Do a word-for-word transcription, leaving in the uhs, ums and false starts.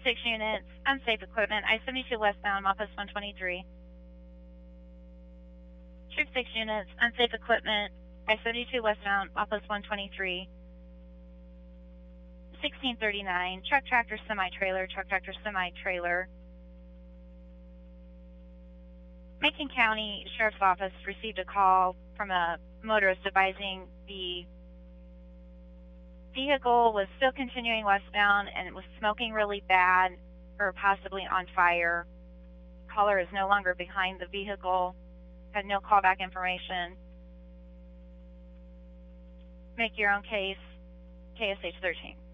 six units, unsafe equipment, I seventy-two westbound, office one twenty-three. Troop six units, unsafe equipment, I seventy-two westbound, office one twenty-three. sixteen thirty-nine, truck tractor semi-trailer, truck tractor semi-trailer. Macon County Sheriff's Office received a call from a motorist advising the vehicle was still continuing westbound and it was smoking really bad or possibly on fire. Caller is no longer behind the vehicle, had no callback information. Make your own case, K S H thirteen.